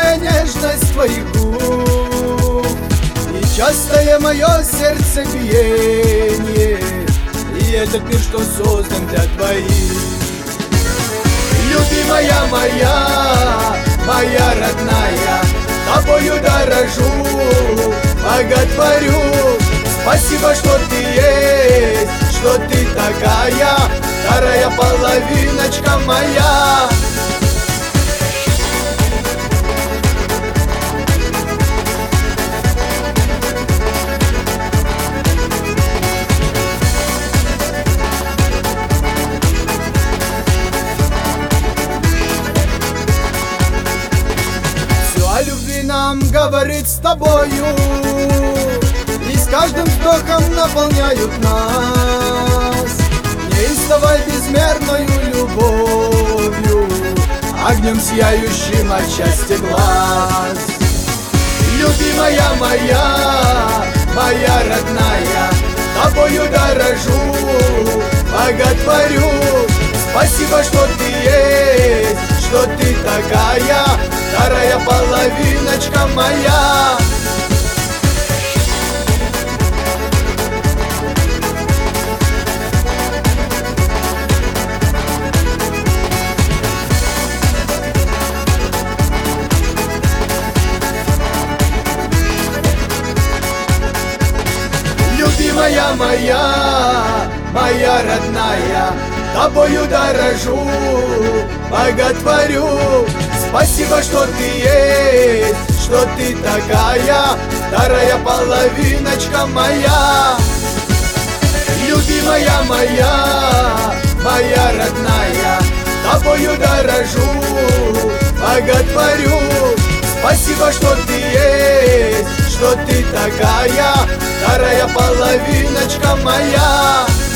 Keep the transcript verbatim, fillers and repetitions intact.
нежная нежность твоих губ и частое мое сердцебиение, и этот мир, что создан для твоих. Любимая моя, моя родная, тобою дорожу, боготворю. Спасибо, что ты есть, что ты такая, вторая половиночка моя. О любви нам говорит с тобою, и с каждым вздохом наполняют нас неистовой безмерною любовью, огнем сияющим от счастья глаз. Любимая моя, моя родная, тобою дорожу, боготворю. Спасибо, что ты есть, что ты такая, вторая половиночка моя. Любимая моя, моя родная, тобою дорожу, боготворю. Спасибо, что ты есть, что ты такая, вторая половиночка моя. Любимая моя, моя родная, тобою дорожу, боготворю. Спасибо, что ты есть, что ты такая, вторая половиночка моя.